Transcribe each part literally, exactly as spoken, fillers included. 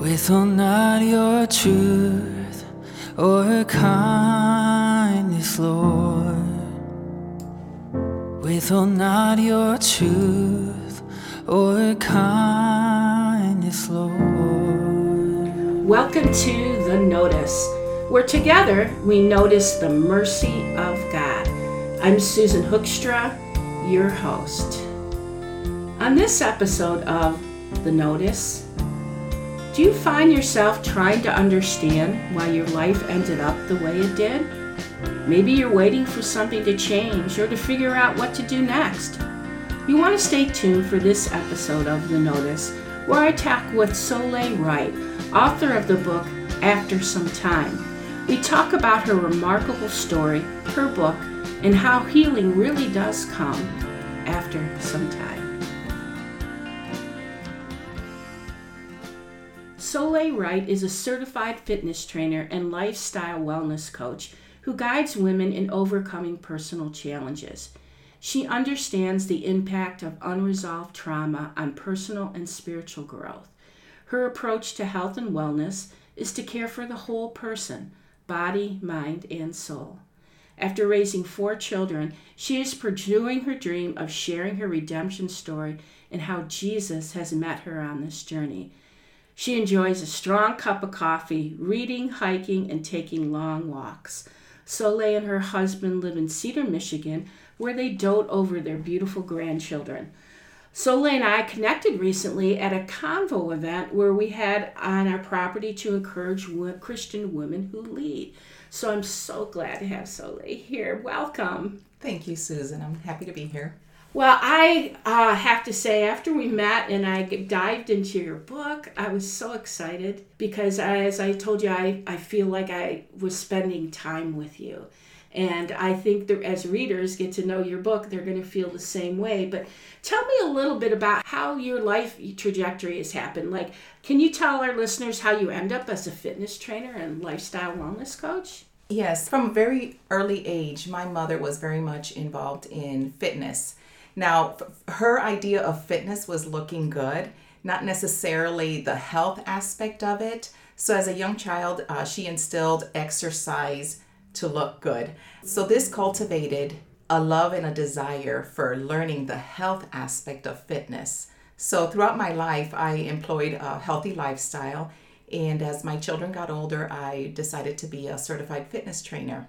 Withhold not your truth or kindness, Lord. Withhold not your truth or kindness, Lord. Welcome to The Notice, where together we notice the mercy of God. I'm Susan Hoekstra, your host. On this episode of The Notice, do you find yourself trying to understand why your life ended up the way it did? Maybe you're waiting for something to change or to figure out what to do next. You want to stay tuned for this episode of The Notice, where I talk with Soleil Wright, author of the book After Some Time. We talk about her remarkable story, her book, and how healing really does come after some time. Soleil Wright is a certified fitness trainer and lifestyle wellness coach who guides women in overcoming personal challenges. She understands the impact of unresolved trauma on personal and spiritual growth. Her approach to health and wellness is to care for the whole person, body, mind, and soul. After raising four children, she is pursuing her dream of sharing her redemption story and how Jesus has met her on this journey. She enjoys a strong cup of coffee, reading, hiking, and taking long walks. Soleil and her husband live in Cedar, Michigan, where they dote over their beautiful grandchildren. Soleil and I connected recently at a Convo event where we had on our property to encourage Christian women who lead. So I'm so glad to have Soleil here. Welcome. Thank you, Susan. I'm happy to be here. Well, I uh, have to say, after we met and I dived into your book, I was so excited because, I, as I told you, I, I feel like I was spending time with you. And I think that as readers get to know your book, they're going to feel the same way. But tell me a little bit about how your life trajectory has happened. Like, can you tell our listeners how you end up as a fitness trainer and lifestyle wellness coach? Yes, from a very early age, my mother was very much involved in fitness. Now, her idea of fitness was looking good, not necessarily the health aspect of it. So as a young child, uh, she instilled exercise to look good. So this cultivated a love and a desire for learning the health aspect of fitness. So throughout my life, I employed a healthy lifestyle. And as my children got older, I decided to be a certified fitness trainer.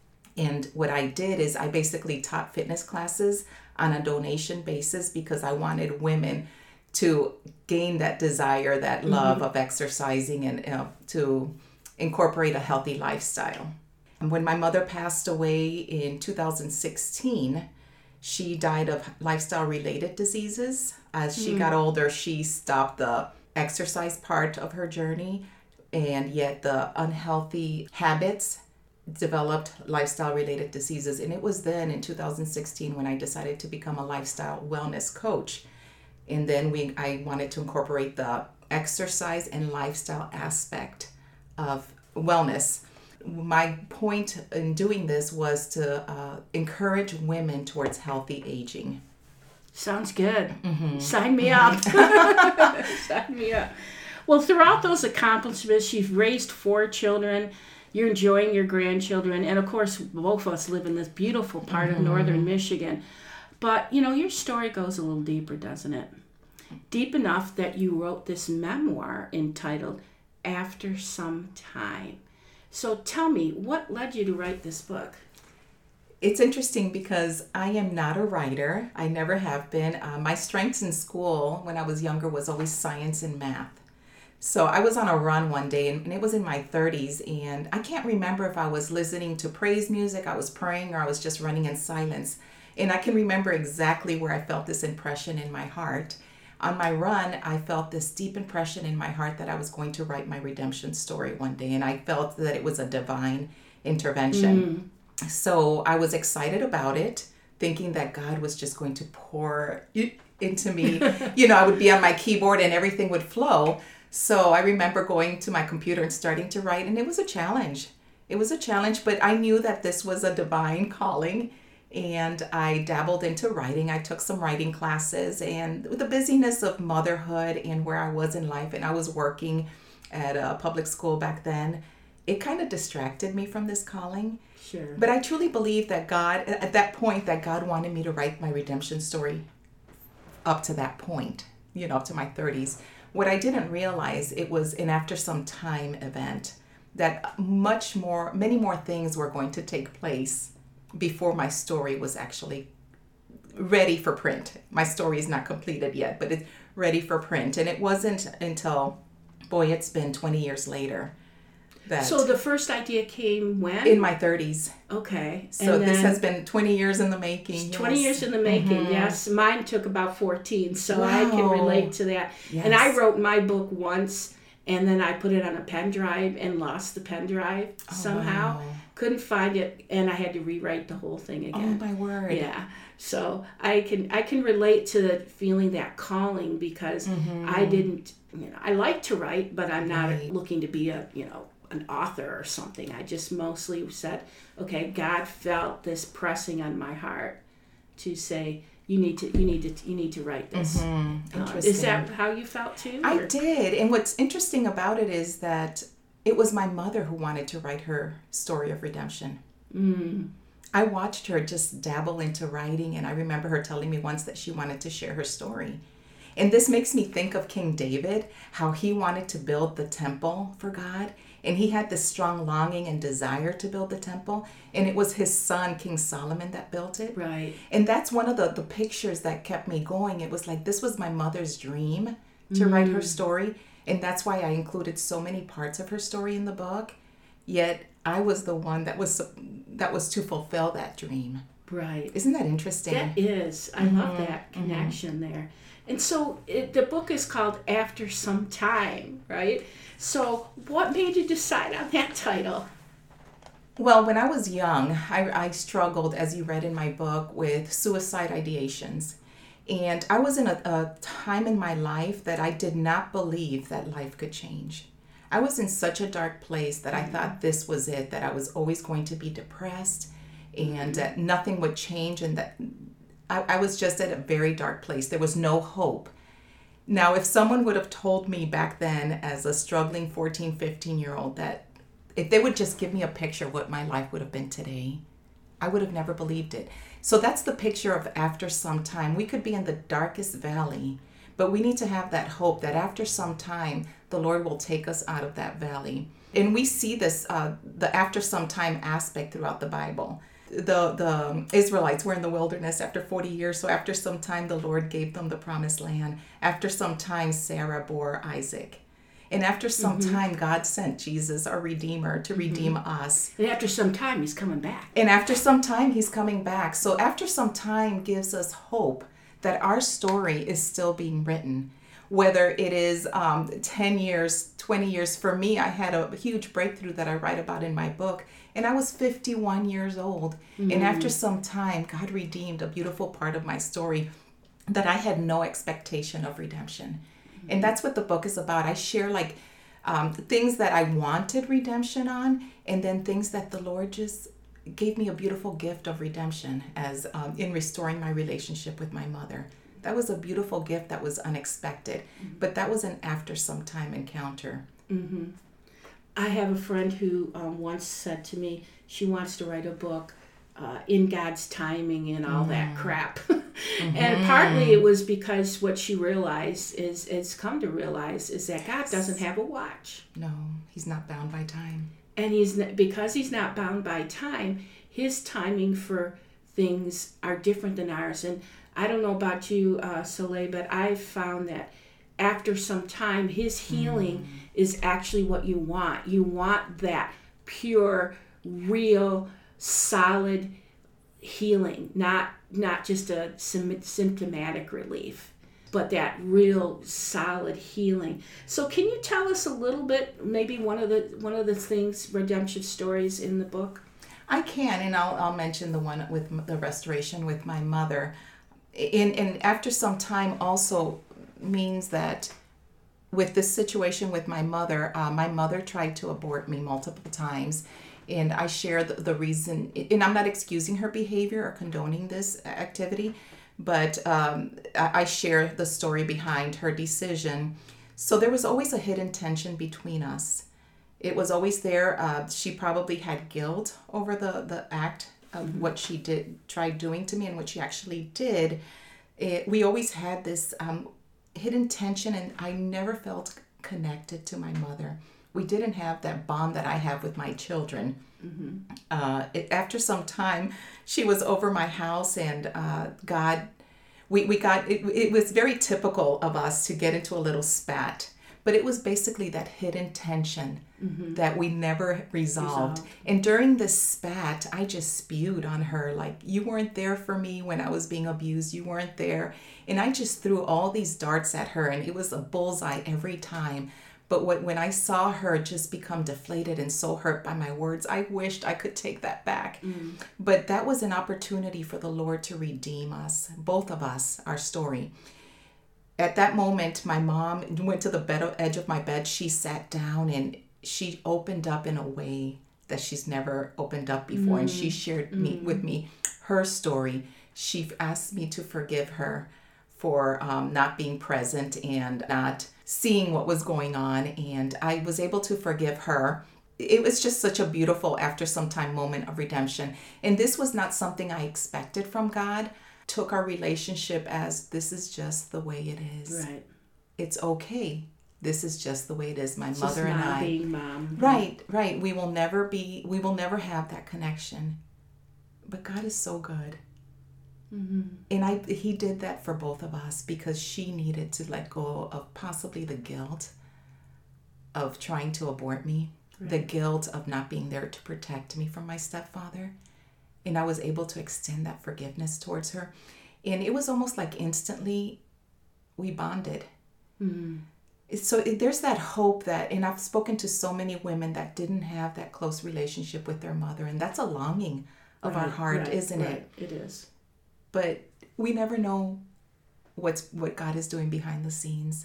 And what I did is I basically taught fitness classes on a donation basis because I wanted women to gain that desire, that love mm-hmm. of exercising and uh, to incorporate a healthy lifestyle. And when my mother passed away in two thousand sixteen, she died of lifestyle-related diseases. As she mm-hmm. got older, she stopped the exercise part of her journey, and yet the unhealthy habits developed lifestyle-related diseases. And it was then in two thousand sixteen when I decided to become a lifestyle wellness coach. And then we I wanted to incorporate the exercise and lifestyle aspect of wellness. My point in doing this was to uh, encourage women towards healthy aging. Sounds good. Mm-hmm. Sign me up. Sign me up. Well, throughout those accomplishments, you've raised four children. You're enjoying your grandchildren. And of course, both of us live in this beautiful part mm-hmm. of northern Michigan. But, you know, your story goes a little deeper, doesn't it? Deep enough that you wrote this memoir entitled After Some Time. So tell me, what led you to write this book? It's interesting because I am not a writer. I never have been. Uh, my strengths in school when I was younger was always science and math. So I was on a run one day, and it was in my thirties, and I can't remember if I was listening to praise music, I was praying, or I was just running in silence. And I can remember exactly where I felt this impression in my heart. On my run, I felt this deep impression in my heart that I was going to write my redemption story one day, and I felt that it was a divine intervention. Mm. So I was excited about it, thinking that God was just going to pour it into me. You know, I would be on my keyboard and everything would flow. So I remember going to my computer and starting to write, and it was a challenge. It was a challenge, but I knew that this was a divine calling, and I dabbled into writing. I took some writing classes, and with the busyness of motherhood and where I was in life, and I was working at a public school back then, it kind of distracted me from this calling. Sure. But I truly believe that God, at that point, that God wanted me to write my redemption story up to that point, you know, up to my thirties. What I didn't realize, it was an after some time event, that much more, many more things were going to take place before my story was actually ready for print. My story is not completed yet, but it's ready for print. And it wasn't until, boy, it's been twenty years later. That So the first idea came when? in my thirties. Okay. So And this then has been twenty years in the making. twenty yes. years in the making, Mhm. yes. Mine took about fourteen, so I can Wow. relate to that. And I Yes. wrote my book once, and then I put it on a pen drive and lost the pen drive Oh, somehow. wow. Couldn't find it, and I had to rewrite the whole thing Oh again. my word. Yeah. So I can I can relate to the feeling that calling, because I didn't, you know, I like to write, but I'm not Right. looking to be a, you know, an author or something. I just mostly said, okay, God felt this pressing on my heart to say, you need to you need to you need to write this. Uh, Interesting. is that how you felt too? I or- did. And what's interesting about it is that it was my mother who wanted to write her story of redemption. Mm. I watched her just dabble into writing, and I remember her telling me once that she wanted to share her story. And this makes me think of King David, how he wanted to build the temple for God. And he had this strong longing and desire to build the temple. And it was his son, King Solomon, that built it. Right. And that's one of the, the pictures that kept me going. It was like, this was my mother's dream to write her story. And that's why I included so many parts of her story in the book. Yet I was the one that was that was to fulfill that dream. Right. Isn't that interesting? That is. I love that connection there. And so it, the book is called After Some Time, right? So what made you decide on that title? Well, when I was young, I, I struggled, as you read in my book, with suicide ideations. And I was in a, a time in my life that I did not believe that life could change. I was in such a dark place that I thought this was it, that I was always going to be depressed and that nothing would change, and that I, I was just at a very dark place. There was no hope. Now, if someone would have told me back then as a struggling fourteen, fifteen-year-old that if they would just give me a picture of what my life would have been today, I would have never believed it. So that's the picture of after some time. We could be in the darkest valley, but we need to have that hope that after some time, the Lord will take us out of that valley. And we see this, uh, the after some time aspect throughout the Bible. The, the Israelites were in the wilderness after forty years, so after some time, the Lord gave them the promised land. After some time, Sarah bore Isaac. And after some Mm-hmm. time, God sent Jesus, our Redeemer, to redeem us. And after some time, he's coming back. And after some time, he's coming back. So after some time gives us hope that our story is still being written. Whether it is um, ten years, twenty years. For me, I had a huge breakthrough that I write about in my book. And I was fifty-one years old. Mm-hmm. And after some time, God redeemed a beautiful part of my story that I had no expectation of redemption. Mm-hmm. And that's what the book is about. I share like um, things that I wanted redemption on, and then things that the Lord just gave me a beautiful gift of redemption as um, in restoring my relationship with my mother. That was a beautiful gift that was unexpected, mm-hmm. but that was an after some time encounter. Mm-hmm. I have a friend who um, once said to me she wants to write a book uh, in God's timing and all mm. that crap. mm-hmm. And partly it was because what she realized is, has come to realize, is that God doesn't have a watch. No, he's not bound by time. And he's not, because he's not bound by time, his timing for things are different than ours. And I don't know about you, uh, Soleil, but I've found that after some time, his healing mm. is actually what you want. You want that pure, real, solid healing, not not just a symptomatic relief, but that real, solid healing. So, can you tell us a little bit, maybe one of the one of the things, redemption stories in the book? I can, and I'll I'll mention the one with the restoration with my mother. In and after some time also means that with this situation with my mother, uh, my mother tried to abort me multiple times, and I share the, the reason, and I'm not excusing her behavior or condoning this activity, but um, I, I share the story behind her decision. So there was always a hidden tension between us. It was always there. Uh, she probably had guilt over the, the act of mm-hmm. what she did, tried doing to me and what she actually did. It, we always had this um, hidden tension, and I never felt connected to my mother. We didn't have that bond that I have with my children. Mm-hmm. Uh, it, after some time, she was over my house, and uh, God, we, we got, it, it was very typical of us to get into a little spat. But it was basically that hidden tension mm-hmm. that we never resolved. resolved. And during this spat, I just spewed on her like, you weren't there for me when I was being abused. You weren't there. And I just threw all these darts at her, and it was a bullseye every time. But what, when I saw her just become deflated and so hurt by my words, I wished I could take that back. Mm. But that was an opportunity for the Lord to redeem us, both of us, our story. At that moment, my mom went to the bed, edge of my bed. She sat down and she opened up in a way that she's never opened up before. Mm. And she shared mm. me, with me her story. She asked me to forgive her for um, not being present and not seeing what was going on. And I was able to forgive her. It was just such a beautiful, after some time, moment of redemption. And this was not something I expected from God. Took our relationship as, this is just the way it is. Right. It's okay. This is just the way it is. My it's mother just and not I. Being mom. Right, right. We will never be, we will never have that connection. But God is so good. Mm-hmm. And I, he did that for both of us because she needed to let go of possibly the guilt of trying to abort me, right. the guilt of not being there to protect me from my stepfather. And I was able to extend that forgiveness towards her. And it was almost like instantly we bonded. Mm-hmm. So it, there's that hope that, and I've spoken to so many women that didn't have that close relationship with their mother. And that's a longing of right, our heart, right, isn't right. it? It is. But we never know what's what God is doing behind the scenes.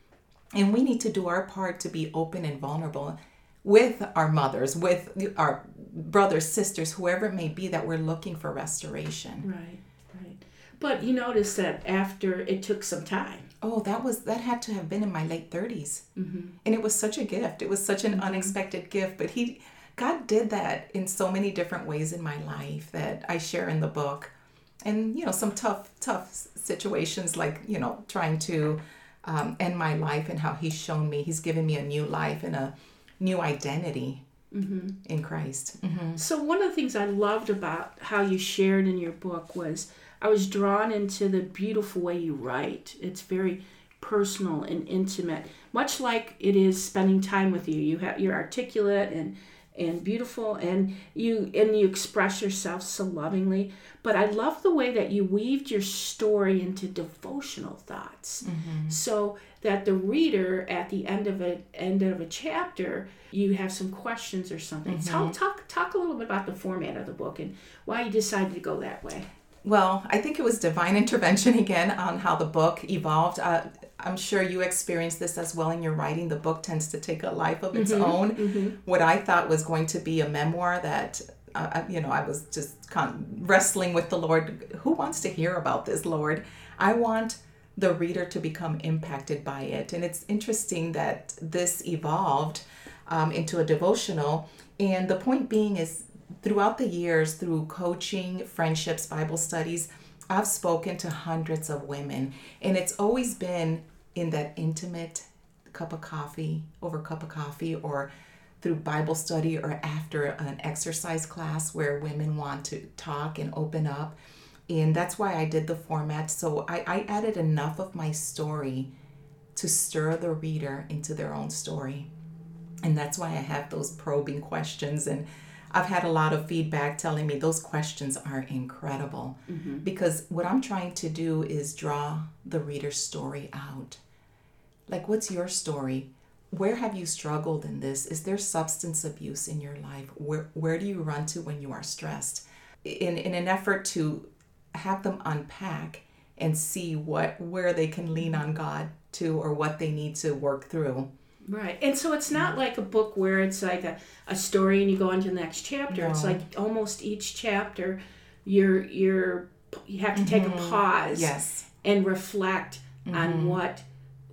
And we need to do our part to be open and vulnerable with our mothers, with our brothers, sisters, whoever it may be that we're looking for restoration. Right, right. But you notice that after it took some time. Oh, that was that had to have been in my late thirties. Mm-hmm. And it was such a gift. It was such an mm-hmm. unexpected gift. But he, God did that in so many different ways in my life that I share in the book. And, you know, some tough, tough situations like, you know, trying to um, end my life and how he's shown me, he's given me a new life and a new identity mm-hmm. in Christ. Mm-hmm. So one of the things I loved about how you shared in your book was I was drawn into the beautiful way you write. It's very personal and intimate, much like it is spending time with you. You have, you're articulate and and beautiful, and you and you express yourself so lovingly. But I love the way that you weaved your story into devotional thoughts, mm-hmm. so that the reader at the end of a end of a chapter, you have some questions or something. Mm-hmm. Talk talk talk a little bit about the format of the book and why you decided to go that way. Well, I think it was divine intervention again on how the book evolved. Uh, I'm sure you experienced this as well in your writing. The book tends to take a life of its mm-hmm, own. Mm-hmm. What I thought was going to be a memoir that, uh, you know, I was just kind of wrestling with the Lord. Who wants to hear about this, Lord? I want the reader to become impacted by it. And it's interesting that this evolved um, into a devotional. And the point being is, throughout the years, through coaching, friendships, Bible studies, I've spoken to hundreds of women, and it's always been in that intimate cup of coffee, over a cup of coffee, or through Bible study, or after an exercise class where women want to talk and open up. And that's why I did the format. So I, I added enough of my story to stir the reader into their own story. And that's why I have those probing questions. And I've had a lot of feedback telling me those questions are incredible, mm-hmm. because what I'm trying to do is draw the reader's story out. Like, what's your story? Where have you struggled in this? Is there substance abuse in your life? Where where do you run to when you are stressed? In in an effort to have them unpack and see what where they can lean on God to, or what they need to work through. Right. And so it's not like a book where it's like a, a story and you go on to the next chapter. No. It's like almost each chapter you're you're you have to take mm-hmm. a pause yes. and reflect mm-hmm. on what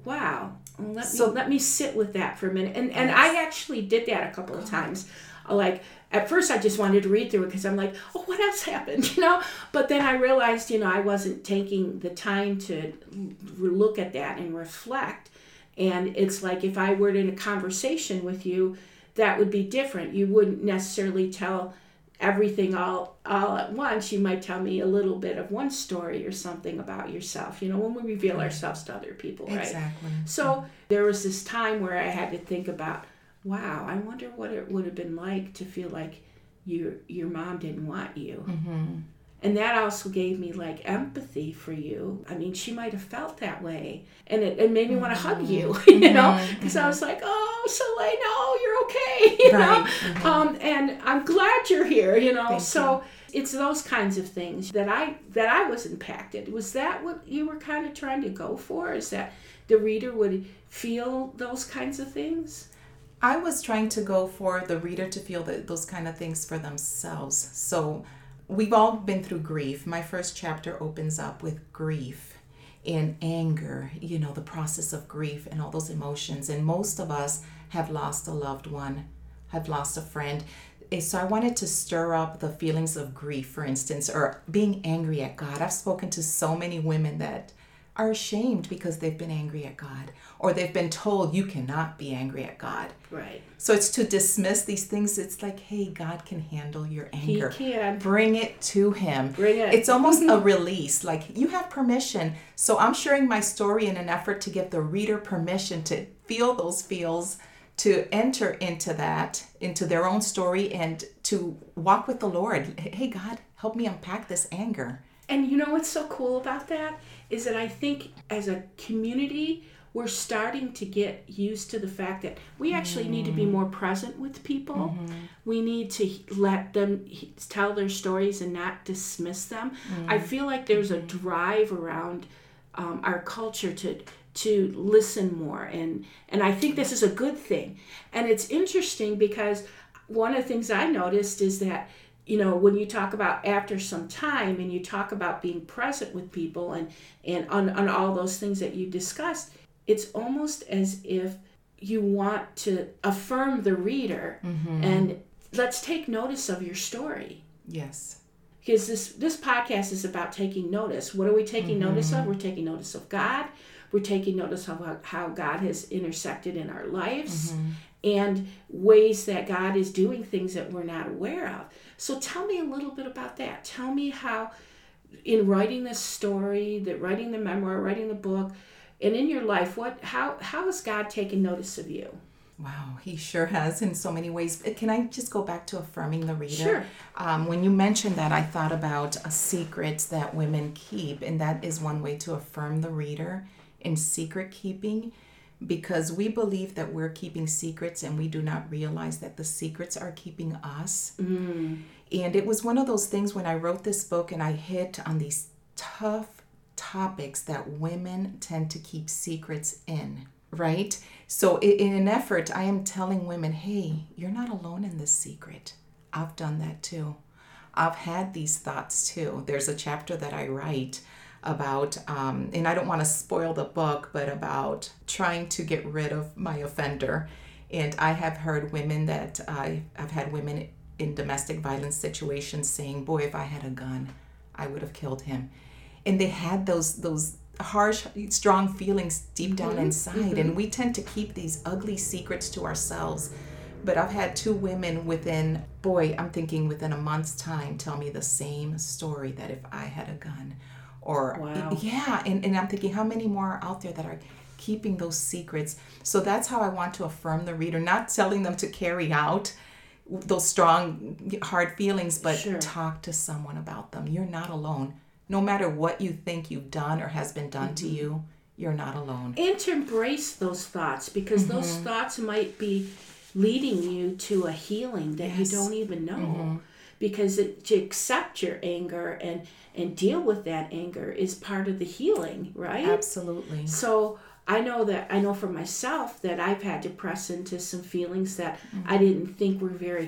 Wow. Well, let So- me let me sit with that for a minute. And and I actually did that a couple of times. Like at first I just wanted to read through it because I'm like, oh, what else happened, you know? But then I realized, you know, I wasn't taking the time to look at that and reflect. And it's like if I were in a conversation with you, that would be different. You wouldn't necessarily tell everything all all at once. You might tell me a little bit of one story or something about yourself, you know, when we reveal ourselves to other people, right? Exactly. So there was this time where I had to think about, wow, I wonder what it would have been like to feel like your your mom didn't want you. Mm-hmm. And that also gave me like empathy for you. I mean, she might have felt that way. And it, it made me want to hug you, you know, because I was like, oh, Soleil, no, you're okay, you know. Right. Mm-hmm. Um, and I'm glad you're here, you know. Thank so it's those kinds of things that I that I was impacted. Was that what you were kind of trying to go for? Is that the reader would feel those kinds of things? I was trying to go for the reader to feel the, those kind of things for themselves. So we've all been through grief. My first chapter opens up with grief and anger, you know, the process of grief and all those emotions. And most of us have lost a loved one, have lost a friend. So I wanted to stir up the feelings of grief, for instance, or being angry at God. I've spoken to so many women that are ashamed because they've been angry at God, or they've been told you cannot be angry at God. Right. So it's to dismiss these things. It's like, hey, God can handle your anger. He can. Bring it to him. Bring it. It's almost a release. Like, you have permission. So I'm sharing my story in an effort to give the reader permission to feel those feels, to enter into that, into their own story, and to walk with the Lord. Hey, God, help me unpack this anger. And you know what's so cool about that is that I think as a community, we're starting to get used to the fact that we actually need to be more present with people. Mm-hmm. We need to let them tell their stories and not dismiss them. Mm-hmm. I feel like there's a drive around um, our culture to to listen more, and and I think this is a good thing. And it's interesting because one of the things I noticed is that, you know, when you talk about after some time and you talk about being present with people and, and on, on all those things that you discussed, it's almost as if you want to affirm the reader mm-hmm. and let's take notice of your story. Yes. Because this, this podcast is about taking notice. What are we taking mm-hmm. notice of? We're taking notice of God. We're taking notice of how, how God has intersected in our lives mm-hmm. and ways that God is doing things that we're not aware of. So tell me a little bit about that. Tell me how, in writing this story, that writing the memoir, writing the book, and in your life, what, how, how has God taken notice of you? Wow, he sure has in so many ways. Can I just go back to affirming the reader? Sure. Um, when you mentioned that, I thought about a secret that women keep, and that is one way to affirm the reader in secret keeping, because we believe that we're keeping secrets and we do not realize that the secrets are keeping us. Mm. And it was one of those things when I wrote this book and I hit on these tough topics that women tend to keep secrets in, right? So in an effort, I am telling women, hey, you're not alone in this secret. I've done that too. I've had these thoughts too. There's a chapter that I write about, um, and I don't want to spoil the book, but about trying to get rid of my offender. And I have heard women that, uh, I've had women in domestic violence situations saying, boy, if I had a gun, I would have killed him. And they had those those harsh, strong feelings deep down mm-hmm. inside. Mm-hmm. And we tend to keep these ugly secrets to ourselves. But I've had two women within, boy, I'm thinking within a month's time, tell me the same story, that if I had a gun. Or, wow. yeah, and, and I'm thinking how many more are out there that are keeping those secrets. So that's how I want to affirm the reader, not telling them to carry out those strong, hard feelings, but sure. talk to someone about them. You're not alone. No matter what you think you've done or has been done mm-hmm. to you, you're not alone. And to embrace those thoughts, because mm-hmm. those thoughts might be leading you to a healing that yes. you don't even know. Mm-hmm. Because it, to accept your anger and, and deal with that anger is part of the healing, right? Absolutely. So I know that, I know for myself that I've had to press into some feelings that mm-hmm. I didn't think were very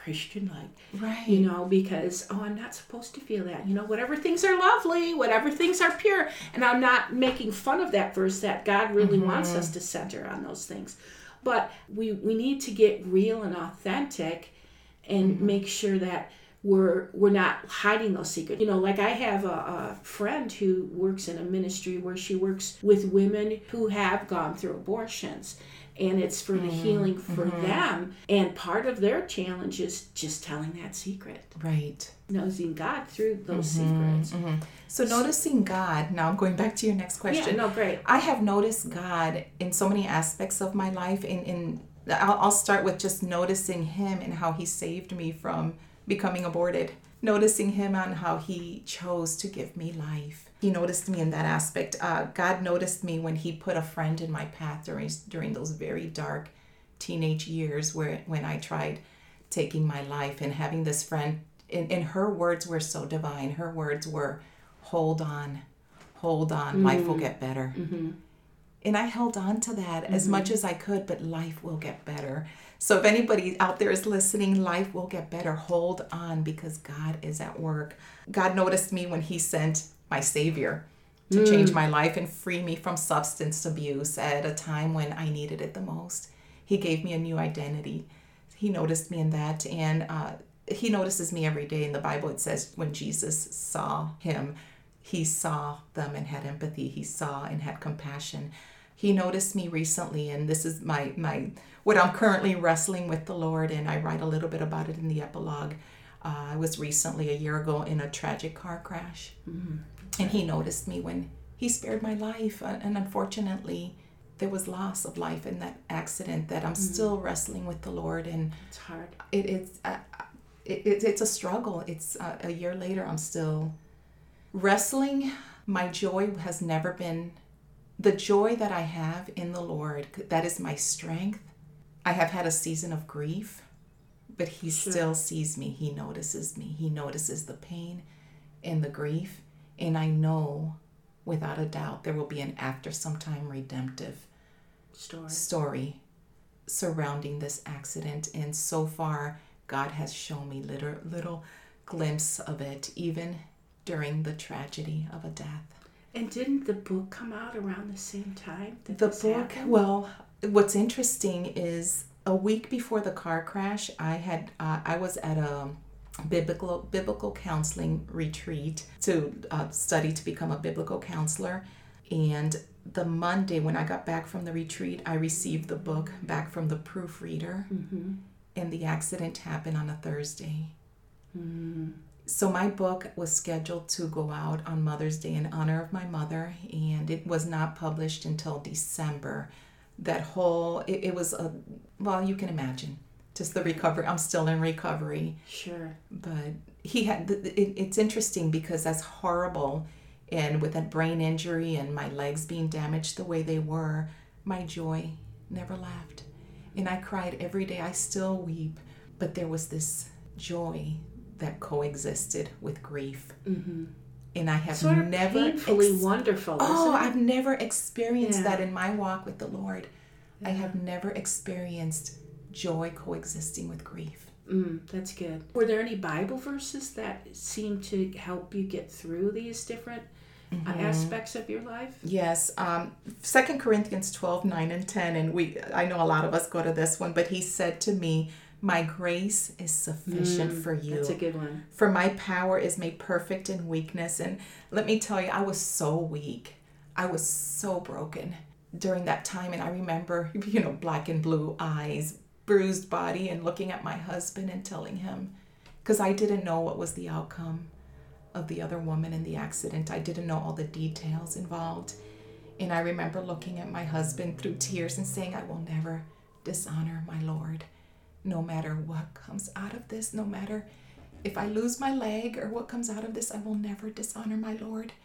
Christian light. Right. You know, because, oh, I'm not supposed to feel that. You know, whatever things are lovely, whatever things are pure. And I'm not making fun of that verse, that God really mm-hmm. wants us to center on those things. But we, we need to get real and authentic and mm-hmm. make sure that we're we're not hiding those secrets. You know, like I have a, a friend who works in a ministry where she works with women who have gone through abortions. And it's for the mm-hmm. healing for mm-hmm. them. And part of their challenge is just telling that secret. Right. Noticing God through those mm-hmm. secrets. Mm-hmm. So noticing God, now I'm going back to your next question. Yeah, no, great. I have noticed God in so many aspects of my life. In, in I'll, I'll start with just noticing him and how he saved me from becoming aborted. Noticing him on how he chose to give me life. He noticed me in that aspect. Uh, God noticed me when he put a friend in my path during during those very dark teenage years where when I tried taking my life, and having this friend, and, and her words were so divine. Her words were, hold on, hold on, mm-hmm. life will get better. Mm-hmm. And I held on to that mm-hmm. as much as I could, but life will get better. So if anybody out there is listening, life will get better. Hold on, because God is at work. God noticed me when he sent my Savior to mm. change my life and free me from substance abuse at a time when I needed it the most. He gave me a new identity. He noticed me in that, and uh, he notices me every day. In the Bible, it says when Jesus saw him, he saw them and had empathy. He saw and had compassion. He noticed me recently, and this is my my what I'm currently wrestling with the Lord, and I write a little bit about it in the epilogue. Uh, I was recently, a year ago, in a tragic car crash, mm-hmm. and he noticed me when he spared my life, and unfortunately, there was loss of life in that accident that I'm mm-hmm. still wrestling with the Lord, and it's hard. It, it's uh, it, it, it's a struggle. It's uh, a year later, I'm still wrestling. My joy has never been the joy that I have in the Lord. That is my strength. I have had a season of grief, but he sure. still sees me. He notices me. He notices the pain and the grief. And I know without a doubt there will be an after some time redemptive story. story surrounding this accident. And so far, God has shown me little, little glimpse of it, even during the tragedy of a death. And didn't the book come out around the same time that the this book happened? Well, what's interesting is a week before the car crash, I had uh, I was at a biblical biblical counseling retreat to uh, study to become a biblical counselor. And the Monday when I got back from the retreat, I received the book back from the proofreader, mm-hmm. and the accident happened on a Thursday. Mm-hmm. So my book was scheduled to go out on Mother's Day in honor of my mother, and it was not published until December. That whole, it, it was a, well, you can imagine, just the recovery. I'm still in recovery. Sure. But he had, it, it's interesting because that's horrible, and with that brain injury and my legs being damaged the way they were, my joy never left. And I cried every day. I still weep, but there was this joy that coexisted with grief. Mm-hmm. And I have sort of never painfully ex- wonderful. Oh, isn't it? I've never experienced yeah. that in my walk with the Lord. Yeah. I have never experienced joy coexisting with grief. Mm, that's good. Were there any Bible verses that seemed to help you get through these different mm-hmm. uh, aspects of your life? Yes. Um, Second Corinthians twelve, nine and ten, and we I know a lot of us go to this one, but he said to me, my grace is sufficient mm, for you. That's a good one. For my power is made perfect in weakness. And let me tell you, I was so weak. I was so broken during that time. And I remember, you know, black and blue eyes, bruised body, and looking at my husband and telling him, because I didn't know what was the outcome of the other woman in the accident. I didn't know all the details involved. And I remember looking at my husband through tears and saying, I will never dishonor my Lord. No matter what comes out of this, no matter if I lose my leg or what comes out of this, I will never dishonor my Lord.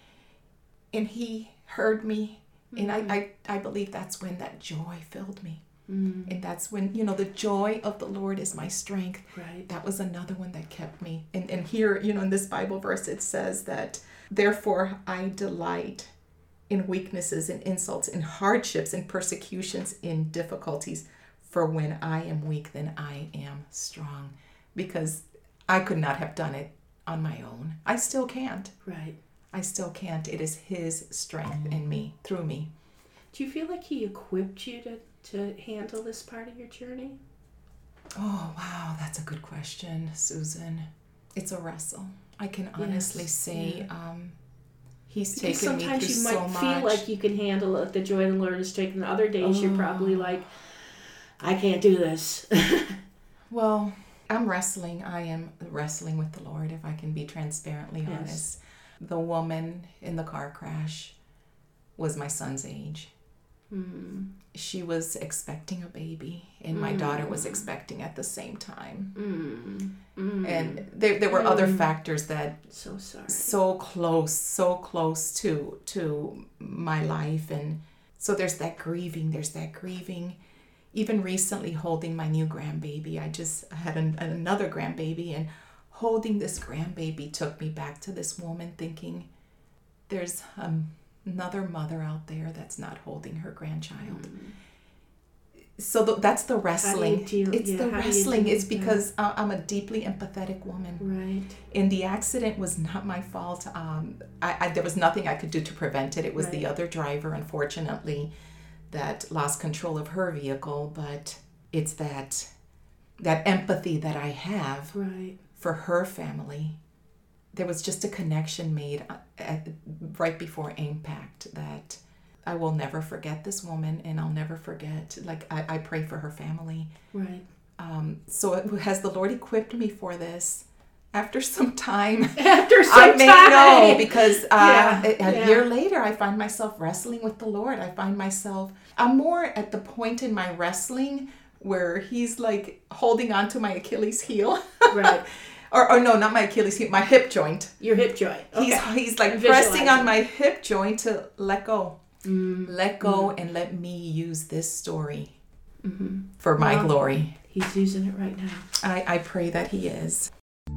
And he heard me. Mm-hmm. And I, I, I believe that's when that joy filled me. Mm-hmm. And that's when, you know, the joy of the Lord is my strength. Right. That was another one that kept me. And, and here, you know, in this Bible verse, it says that, therefore I delight in weaknesses, in insults, in hardships, in persecutions, in difficulties. For when I am weak, then I am strong. because I could not have done it on my own. I still can't. Right. I still can't. It is his strength in me, through me. Do you feel like he equipped you to, to handle this part of your journey? Oh, wow. That's a good question, Susan. It's a wrestle. I can honestly yes. say yeah. um, he's because taken me through so much. Sometimes you might feel like you can handle it, the joy of the Lord is strength, and other days oh. you're probably like, I can't do this. Well, I'm wrestling. I am wrestling with the Lord, if I can be transparently yes. honest. The woman in the car crash was my son's age. Mm. She was expecting a baby, and mm. my daughter was expecting at the same time. Mm. Mm. And there there were mm. other factors that so sorry. so close, so close to to my life, and so there's that grieving. There's that grieving. Even recently, holding my new grandbaby, I just had an, another grandbaby, and holding this grandbaby took me back to this woman, thinking, there's um, another mother out there that's not holding her grandchild. Mm. So th- that's the wrestling. Deal, it's yeah, the wrestling. It's because that? I'm a deeply empathetic woman. Right. And the accident was not my fault. Um, I, I there was nothing I could do to prevent it. It was right. the other driver, unfortunately, that lost control of her vehicle. But it's that that empathy that I have right. for her family. There was just a connection made at, right before impact that I will never forget this woman, and I'll never forget, like, I, I pray for her family. Right. Um, so it, has the Lord equipped me for this? After some time. After some I may time. know, because uh, yeah, a, a yeah. year later, I find myself wrestling with the Lord. I find myself, I'm more at the point in my wrestling where he's like holding on to my Achilles heel. Right. Or, or no, not my Achilles heel, my hip joint. Your hip joint. Okay. He's he's like pressing on my hip joint to let go. Mm. Let go mm. and let me use this story mm-hmm. for my well, glory. He's using it right now. I, I pray that he is.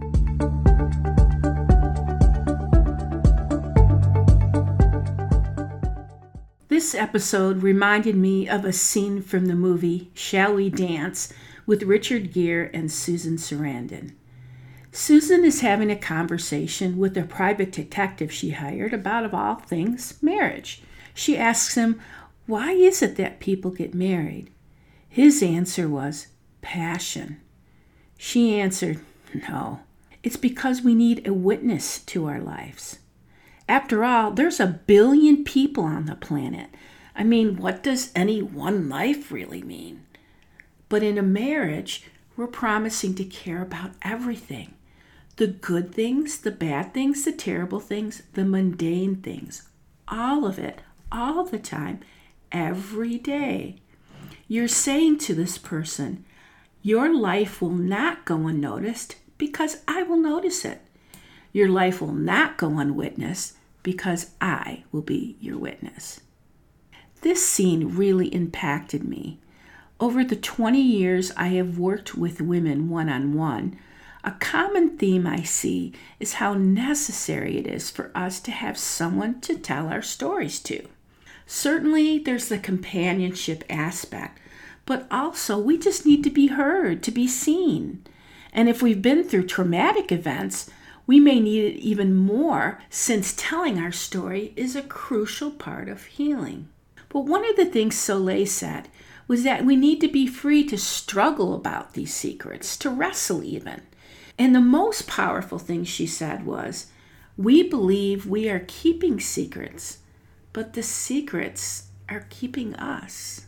This episode reminded me of a scene from the movie Shall We Dance with Richard Gere and Susan Sarandon. Susan is having a conversation with a private detective she hired about, of all things, marriage. She asks him, why is it that people get married? His answer was, passion. She answered, no, it's because we need a witness to our lives. After all, there's a billion people on the planet. I mean, what does any one life really mean? But in a marriage, we're promising to care about everything. The good things, the bad things, the terrible things, the mundane things. All of it, all the time, every day. You're saying to this person, your life will not go unnoticed because I will notice it. Your life will not go unwitnessed because I will be your witness. This scene really impacted me. Over the twenty years I have worked with women one-on-one, a common theme I see is how necessary it is for us to have someone to tell our stories to. Certainly there's the companionship aspect, but also we just need to be heard, to be seen. And if we've been through traumatic events, we may need it even more, since telling our story is a crucial part of healing. But one of the things Soleil said was that we need to be free to struggle about these secrets, to wrestle even. And the most powerful thing she said was, we believe we are keeping secrets, but the secrets are keeping us.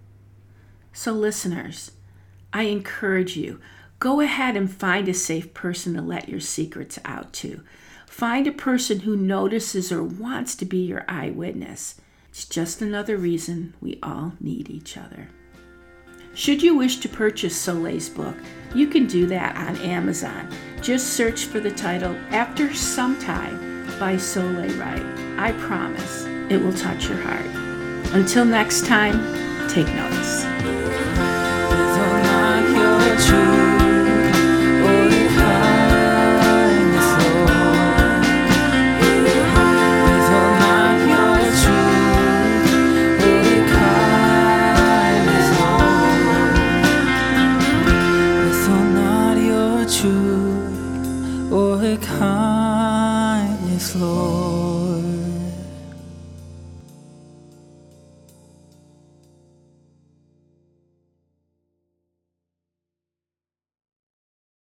So listeners, I encourage you, go ahead and find a safe person to let your secrets out to. Find a person who notices or wants to be your eyewitness. It's just another reason we all need each other. Should you wish to purchase Soleil's book, you can do that on Amazon. Just search for the title After Some Time by Soleil Wright. I promise it will touch your heart. Until next time, take notice.